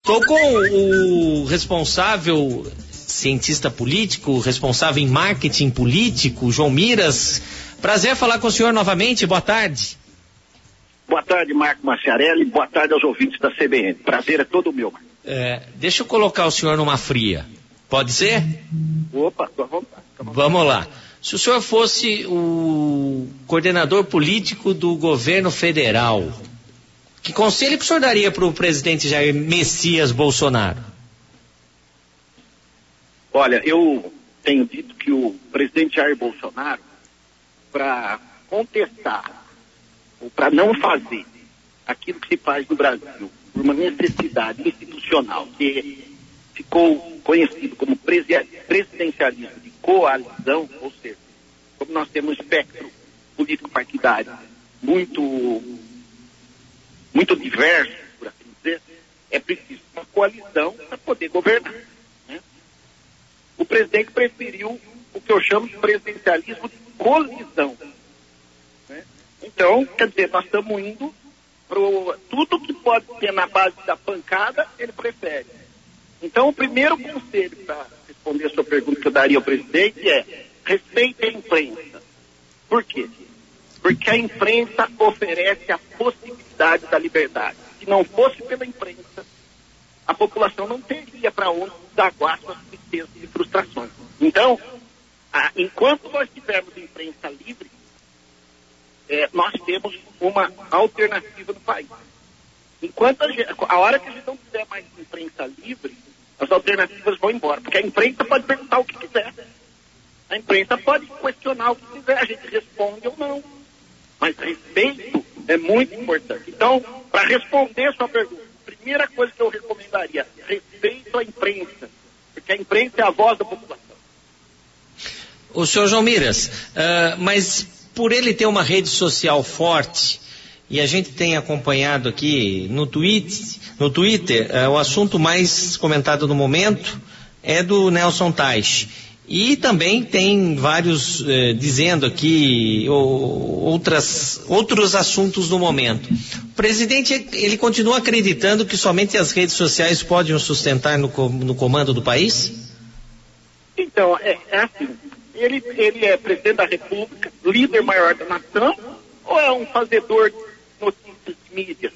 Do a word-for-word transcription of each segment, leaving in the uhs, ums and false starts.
Estou com o responsável, cientista político, responsável em marketing político, João Miras. Prazer falar com o senhor novamente, boa tarde. Boa tarde, Marco Maciarelli, boa tarde aos ouvintes da C B N. Prazer é todo meu. É, deixa eu colocar o senhor numa fria, pode ser? Opa, tô à vontade. Vamos lá. Se o senhor fosse o coordenador político do governo federal, que conselho que o senhor daria para o presidente Jair Messias Bolsonaro? Olha, eu tenho dito que o presidente Jair Bolsonaro, para contestar, ou para não fazer aquilo que se faz no Brasil, por uma necessidade institucional, que ficou conhecido como presidencialismo de coalizão, ou seja, como nós temos um espectro político-partidário muito, muito diverso, por assim dizer, é preciso uma coalizão para poder governar. Né? O presidente preferiu o que eu chamo de presidencialismo de colisão. Né? Então, quer dizer, nós estamos indo para tudo que pode ser na base da pancada, ele prefere. Então, o primeiro conselho para responder a sua pergunta que eu daria ao presidente é: respeite a imprensa. Por quê? Porque a imprensa oferece a possibilidade da liberdade. Se não fosse pela imprensa, a população não teria para onde desaguar suas tristezas e frustrações. Então, a, enquanto nós tivermos imprensa livre, é, nós temos uma alternativa no país. Enquanto a, gente, a hora que a gente não tiver mais imprensa livre, as alternativas vão embora, porque a imprensa pode perguntar o que quiser. A imprensa pode questionar o que quiser, a gente responde ou não. Mas respeito é muito importante. Então, para responder a sua pergunta, a primeira coisa que eu recomendaria, respeito à imprensa, porque a imprensa é a voz da população. O senhor João Miras, uh, mas por ele ter uma rede social forte, e a gente tem acompanhado aqui no, tweet, no Twitter, uh, o assunto mais comentado no momento é do Nelson Teich. E também tem vários uh, dizendo aqui ou, outras, outros assuntos no momento. O presidente, ele continua acreditando que somente as redes sociais podem o sustentar no, no comando do país? Então, é, é assim. Ele, ele é presidente da República, líder maior da nação, ou é um fazedor de notícias de mídia?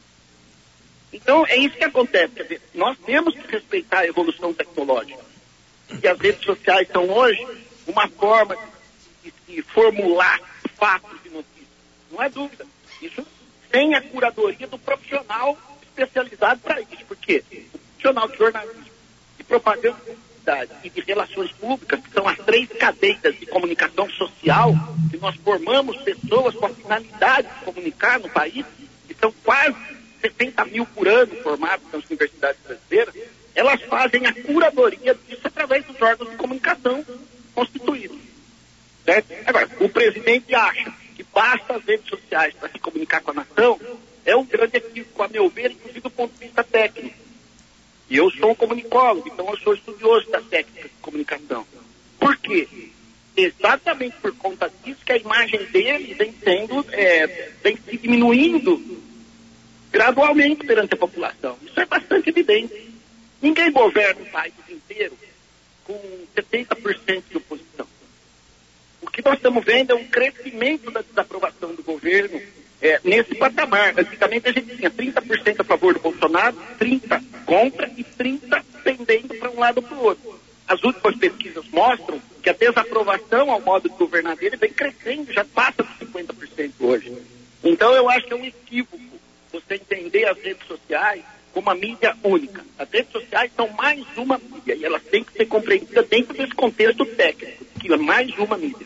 Então, é isso que acontece. Quer dizer, nós temos que respeitar a evolução tecnológica. E as redes sociais são hoje uma forma de, de, de formular fatos de notícias. Não é dúvida. Isso sem a curadoria do profissional especializado para isso. Por quê? O profissional de jornalismo, de propaganda e de relações públicas, que são as três cadeias de comunicação social, que nós formamos pessoas com a finalidade de comunicar no país, que são quase setenta mil por ano formados nas universidades brasileiras, elas fazem a curadoria disso através dos órgãos de comunicação constituídos. Certo? Agora, o presidente acha que basta as redes sociais para se comunicar com a nação, é um grande equívoco, a meu ver, inclusive do ponto de vista técnico. E eu sou um comunicólogo, então eu sou estudioso das técnicas de comunicação. Por quê? Exatamente por conta disso que a imagem dele vem sendo, é, vem se diminuindo gradualmente perante a população. Isso é bastante evidente. Ninguém governa o país inteiro com setenta por cento de oposição. O que nós estamos vendo é um crescimento da desaprovação do governo é, nesse patamar. Antigamente a gente tinha trinta por cento a favor do Bolsonaro, trinta por cento contra e trinta por cento pendendo para um lado ou para o outro. As últimas pesquisas mostram que a desaprovação ao modo de governar dele vem crescendo, já passa de cinquenta por cento hoje. Então eu acho que é um equívoco você entender as redes sociais como uma mídia única. As redes sociais são mais uma mídia e elas têm que ser compreendidas dentro desse contexto técnico, que é mais uma mídia.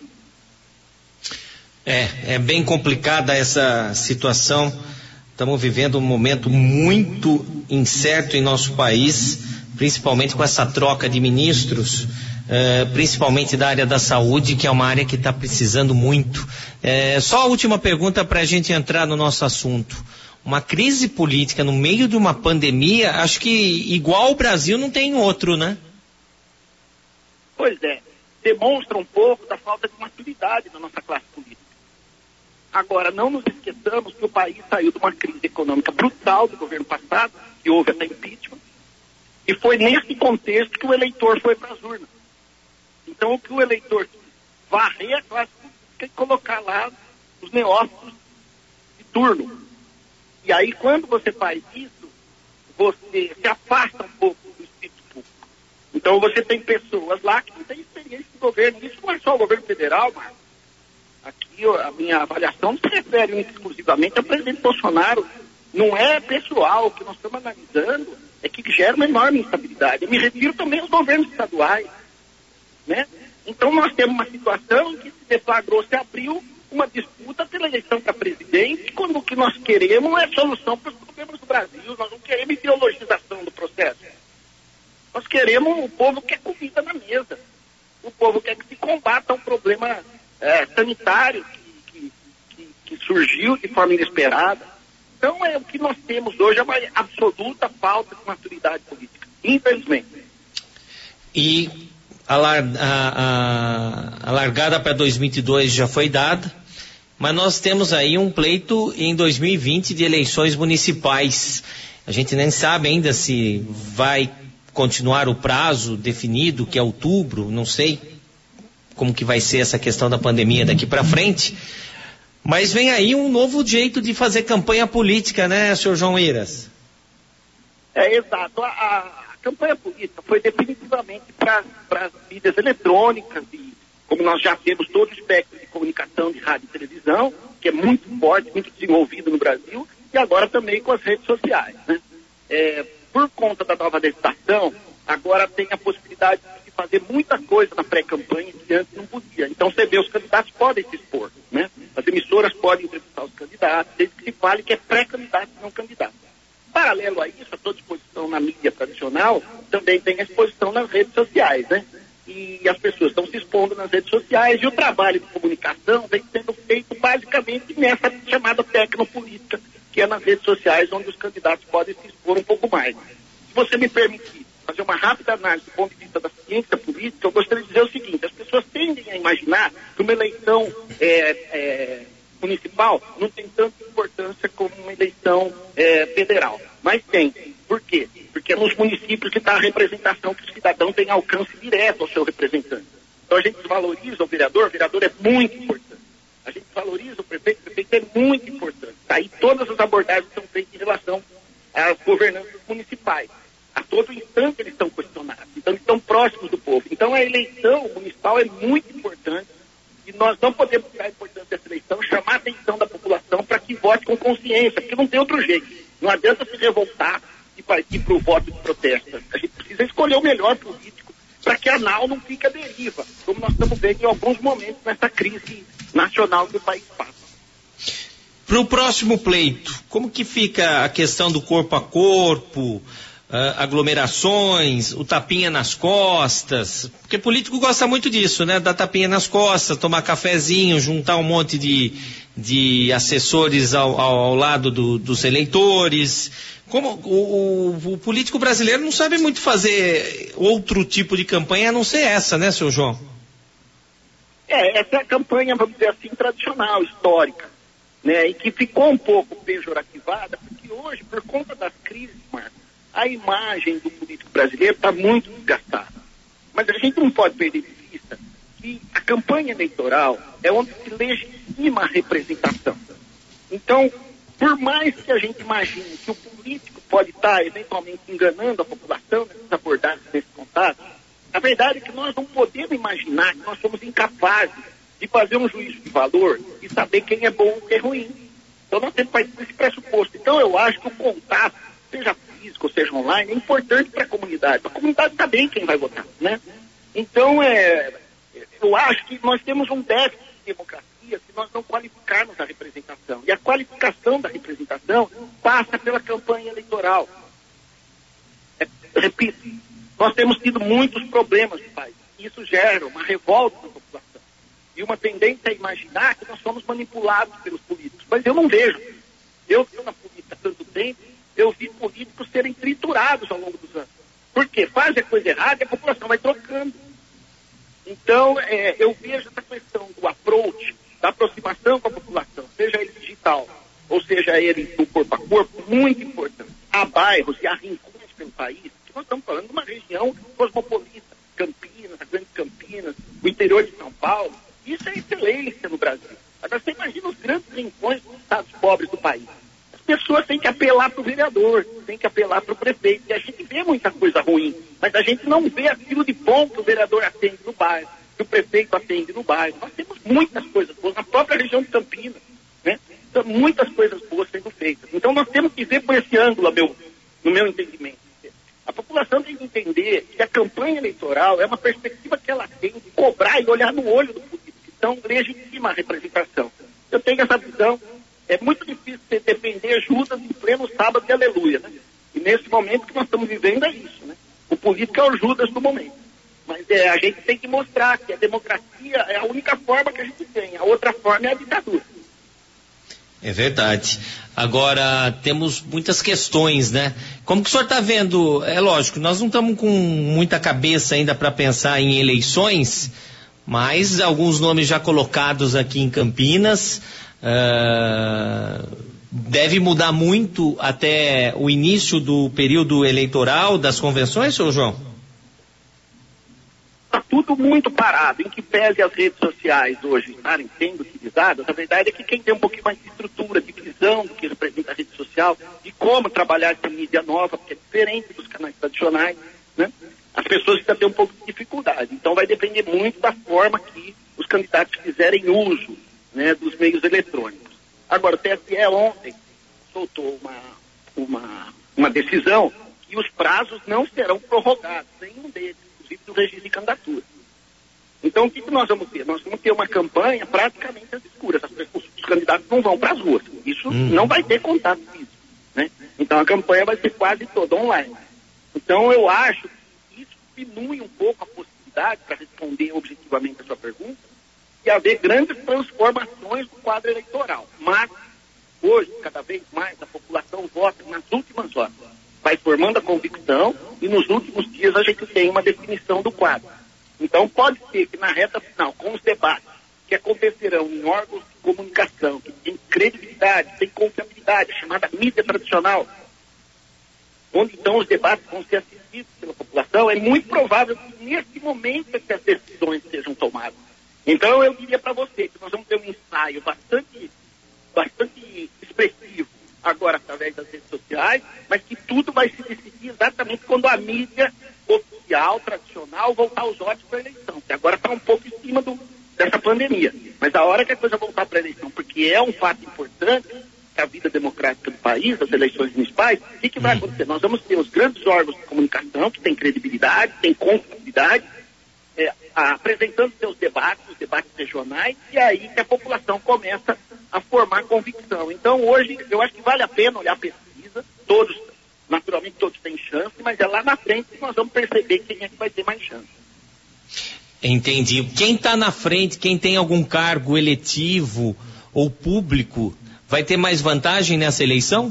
É, é bem complicada essa situação. Estamos vivendo um momento muito incerto em nosso país, principalmente com essa troca de ministros, uh, principalmente da área da saúde, que é uma área que está precisando muito. Uh, só a última pergunta para a gente entrar no nosso assunto. Uma crise política no meio de uma pandemia, acho que igual o Brasil não tem outro, né? Pois é, demonstra um pouco da falta de maturidade da nossa classe política. Agora, não nos esqueçamos que o país saiu de uma crise econômica brutal do governo passado, que houve até impeachment, E foi nesse contexto que o eleitor foi para as urnas. Então, o que o eleitor quis varrer a classe política e colocar lá os neófitos de turno. E aí, quando você faz isso, você se afasta um pouco do espírito público. Então, você tem pessoas lá que não têm experiência de governo. Isso não é só o governo federal, mas aqui a minha avaliação não se refere exclusivamente ao presidente Bolsonaro. Não é pessoal. O que nós estamos analisando é que gera uma enorme instabilidade. Eu me refiro também aos governos estaduais, né? Então nós temos uma situação em que se deflagrou, se abriu uma disputa pela eleição para presidente, quando o que nós queremos é solução para os problemas do Brasil. Nós não queremos ideologização do processo. Nós queremos, o povo quer comida na mesa. O povo quer que se combata um problema é, sanitário que, que, que, que surgiu de forma inesperada. Então é o que nós temos hoje, é uma absoluta falta de maturidade política, infelizmente. E a, lar, a, a, a largada para dois mil e vinte e dois já foi dada, mas nós temos aí um pleito em dois mil e vinte de eleições municipais. A gente nem sabe ainda se vai continuar o prazo definido, que é outubro, não sei como que vai ser essa questão da pandemia daqui para frente. Mas vem aí um novo jeito de fazer campanha política, né, senhor João Iras? É, exato. A, a campanha política foi definitivamente para as mídias eletrônicas, e como nós já temos todo o espectro de comunicação de rádio e televisão, que é muito forte, muito desenvolvido no Brasil, e agora também com as redes sociais, né? É, por conta da nova legislação, agora tem a possibilidade de fazer muita coisa na pré-campanha que antes não podia. Então você vê, os candidatos podem se expor, né? As emissoras podem entrevistar os candidatos, desde que se fale que é pré-candidato e não candidato. Paralelo a isso, a toda exposição na mídia tradicional, também tem a exposição nas redes sociais, né? E as pessoas estão se expondo nas redes sociais, e o trabalho de comunicação vem sendo feito basicamente nessa chamada tecnopolítica, que é nas redes sociais, onde os candidatos podem se expor um pouco mais. Se você me permitir fazer uma rápida análise do ponto de vista da ciência política, eu gostaria de dizer o seguinte: as pessoas tendem a imaginar que uma eleição é, é, municipal não tem tanta importância como uma eleição é, federal. Mas tem. Por quê? Porque é nos municípios que está a representação, que o cidadão tem alcance direto ao seu representante. Então a gente desvaloriza o vereador, o vereador é muito importante. A gente valoriza o prefeito, o prefeito é muito importante. Aí todas as abordagens são feitas em relação às governanças municipais. A todo instante eles estão questionados, então eles estão próximos do povo. Então a eleição municipal é muito importante e nós não podemos tirar a importância dessa eleição, chamar a atenção da população para que vote com consciência, porque não tem outro jeito. Não adianta se revoltar e partir para o voto de protesto. A gente precisa escolher o melhor político para que a nau não fique à deriva, como nós estamos vendo em alguns momentos nessa crise nacional que o país passa. Para o próximo pleito, como que fica a questão do corpo a corpo, Uh, aglomerações, o tapinha nas costas, porque político gosta muito disso, né? Dar tapinha nas costas, tomar cafezinho, juntar um monte de, de assessores ao, ao, ao lado do, dos eleitores. Como o, o, o político brasileiro não sabe muito fazer outro tipo de campanha a não ser essa, né, seu João? É, essa é a campanha, vamos dizer assim, tradicional, histórica, né? E que ficou um pouco pejorativada, porque hoje, por conta das crises, Marcos, a imagem do político brasileiro está muito desgastada. Mas a gente não pode perder de vista que a campanha eleitoral é onde se legitima a representação. Então, por mais que a gente imagine que o político pode estar eventualmente enganando a população nessas abordagens, nesses contatos, a verdade é que nós não podemos imaginar que nós somos incapazes de fazer um juízo de valor e saber quem é bom e quem é ruim. Então nós temos que partir desse pressuposto. Então eu acho que o contato, seja físico, seja online, é importante para a comunidade. A comunidade saber quem vai votar, né? Então, é, eu acho que nós temos um déficit de democracia se nós não qualificarmos a representação. E a qualificação da representação passa pela campanha eleitoral. É, repito, nós temos tido muitos problemas no país. Isso gera uma revolta da população. E uma tendência a imaginar que nós somos manipulados pelos políticos. Mas eu não vejo. Eu estou na política há tanto tempo, eu vi políticos serem triturados ao longo dos anos. Por quê? Faz a coisa errada e a população vai trocando. Então, é, eu vejo essa questão do approach, da aproximação com a população, seja ele digital, ou seja ele do corpo a corpo, muito importante. Há bairros e há rincões pelo país, que nós estamos falando de uma região cosmopolita, Campinas, a Grande Campinas, o interior de São Paulo. Isso é excelência no Brasil. Agora você imagina os grandes rincões dos estados pobres do país. As pessoas têm que apelar para o vereador, têm que apelar para o prefeito, e a gente vê muita coisa ruim, mas a gente não vê aquilo de bom que o vereador atende no bairro, que o prefeito atende no bairro. Nós temos muitas coisas boas na própria região de Campinas, né? Então, muitas coisas boas sendo feitas. Então nós temos que ver por esse ângulo, meu, no meu entendimento. A população tem que entender que a campanha eleitoral é uma perspectiva que ela tem de cobrar e olhar no olho do político. Então, legitima a representação. Eu tenho essa visão. É muito difícil você defender Judas em pleno sábado de aleluia, né? E nesse momento que nós estamos vivendo é isso, né? O político é o Judas do momento. Mas é, a gente tem que mostrar que a democracia é a única forma que a gente tem. A outra forma é a ditadura. É verdade. Agora, temos muitas questões, né? Como que o senhor está vendo? É lógico, nós não estamos com muita cabeça ainda para pensar em eleições, mas alguns nomes já colocados aqui em Campinas. Uh, deve mudar muito até o início do período eleitoral das convenções, senhor João? Está tudo muito parado, em que pese as redes sociais hoje estarem sendo utilizadas. A verdade é que quem tem um pouquinho mais de estrutura, de visão do que representa a rede social, de como trabalhar essa mídia nova, porque é diferente dos canais tradicionais, né? As pessoas ainda têm um pouco de dificuldade. Então vai depender muito da forma que os candidatos fizerem uso, né, dos meios eletrônicos. Agora, o T S E ontem soltou uma, uma, uma decisão que os prazos não serão prorrogados, nenhum deles, inclusive do registro de candidatura. Então, o que, que nós vamos ter? Nós vamos ter uma campanha praticamente às escuras. As pessoas, os candidatos não vão para as ruas. Isso hum. não vai ter contato físico, né? Então, a campanha vai ser quase toda online. Então, eu acho que isso diminui um pouco a possibilidade, para responder objetivamente a sua pergunta, de haver grandes transformações no quadro eleitoral. Mas, hoje, cada vez mais, a população vota nas últimas horas. Vai formando a convicção e nos últimos dias a gente tem uma definição do quadro. Então, pode ser que na reta final, com os debates que acontecerão em órgãos de comunicação, que tem credibilidade, tem confiabilidade, chamada mídia tradicional, onde então os debates vão ser assistidos pela população, é muito provável que nesse momento é que as decisões sejam tomadas. Então eu diria para você que nós vamos ter um ensaio bastante, bastante expressivo agora através das redes sociais, mas que tudo vai se decidir exatamente quando a mídia oficial, tradicional, voltar os olhos para a eleição, que agora está um pouco em cima do, dessa pandemia. Mas a hora que a coisa voltar para a eleição, porque é um fato importante que a vida democrática do país, as eleições municipais, o que, que vai acontecer? Nós vamos ter os grandes órgãos de comunicação que têm credibilidade, têm confiabilidade, É, apresentando seus debates, os debates regionais, e aí que a população começa a formar convicção. Então, hoje, eu acho que vale a pena olhar a pesquisa, todos, naturalmente todos têm chance, mas é lá na frente que nós vamos perceber quem é que vai ter mais chance. Entendi. Quem está na frente, quem tem algum cargo eletivo ou público, vai ter mais vantagem nessa eleição?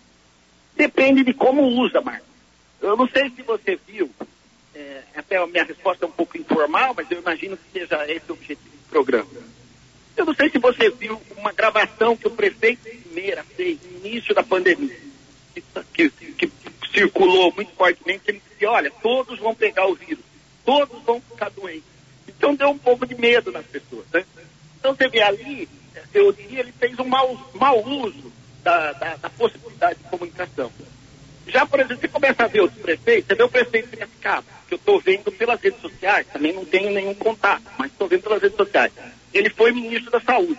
Depende de como usa, Marcos. Eu não sei se você viu, É, até a minha resposta é um pouco informal, mas eu imagino que seja esse o objetivo do programa. Eu não sei se você viu uma gravação que o prefeito de Limeira fez no início da pandemia, que, que, que circulou muito fortemente. Ele disse, olha, todos vão pegar o vírus, todos vão ficar doentes. Então deu um pouco de medo nas pessoas, né? Então você vê ali, eu diria, ele fez um mau, mau uso da, da, da possibilidade de comunicação. Já, por exemplo, você começa a ver os prefeitos, você vê o prefeito de Piracicaba, que eu estou vendo pelas redes sociais, também não tenho nenhum contato, mas estou vendo pelas redes sociais. Ele foi ministro da Saúde.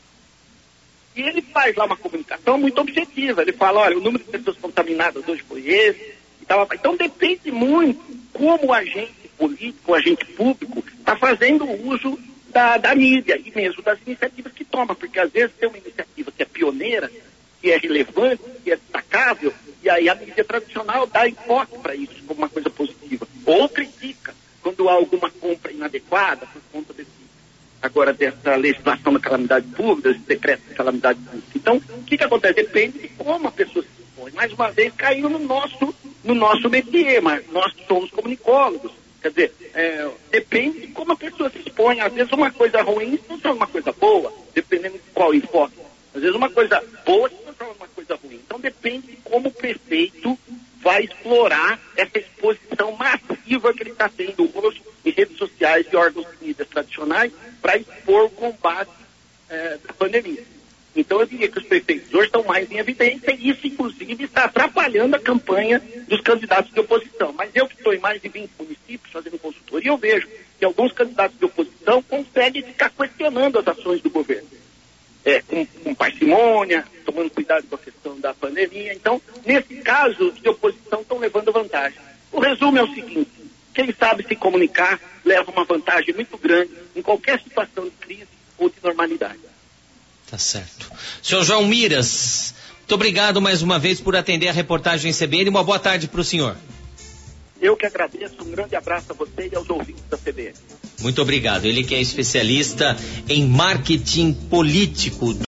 E ele faz lá uma comunicação muito objetiva. Ele fala, olha, o número de pessoas contaminadas hoje foi esse. E tal. Então depende muito como o agente político, o agente público, está fazendo uso da, da mídia e mesmo das iniciativas que toma, porque às vezes tem uma iniciativa que é pioneira, que é relevante, que é destacável, e aí a mídia tradicional dá enfoque para isso como uma coisa positiva. Ou critica quando há alguma compra inadequada por conta desse, agora dessa legislação da calamidade pública, desse decreto de calamidade pública. Então, o que, que acontece? Depende de como a pessoa se expõe. Mais uma vez, caiu no nosso, no nosso métier, mas nós somos comunicólogos. Quer dizer, é, depende de como a pessoa se expõe. Às vezes uma coisa ruim se transforma uma coisa boa, dependendo de qual enfoque. Às vezes uma coisa boa se transforma uma coisa ruim. Então depende de como o prefeito vai explorar essa exposição massiva que ele está tendo hoje em redes sociais e órgãos de mídias tradicionais para expor o combate eh, da pandemia. Então eu diria que os prefeitos hoje estão mais em evidência e isso, inclusive, está atrapalhando a campanha dos candidatos de oposição. Mas eu que estou em mais de vinte municípios fazendo consultoria, eu vejo que alguns candidatos de oposição conseguem ficar questionando as ações do governo. É, com, com parcimônia, tomando cuidado com a questão da pandemia. Então, nesse caso, os de oposição estão levando vantagem. O resumo é o seguinte: quem sabe se comunicar leva uma vantagem muito grande em qualquer situação de crise ou de normalidade. Tá certo. Senhor João Miras, muito obrigado mais uma vez por atender a reportagem C B N. Uma boa tarde para o senhor. Eu que agradeço, um grande abraço a você e aos ouvintes da C B N. Muito obrigado. Ele que é especialista em marketing político.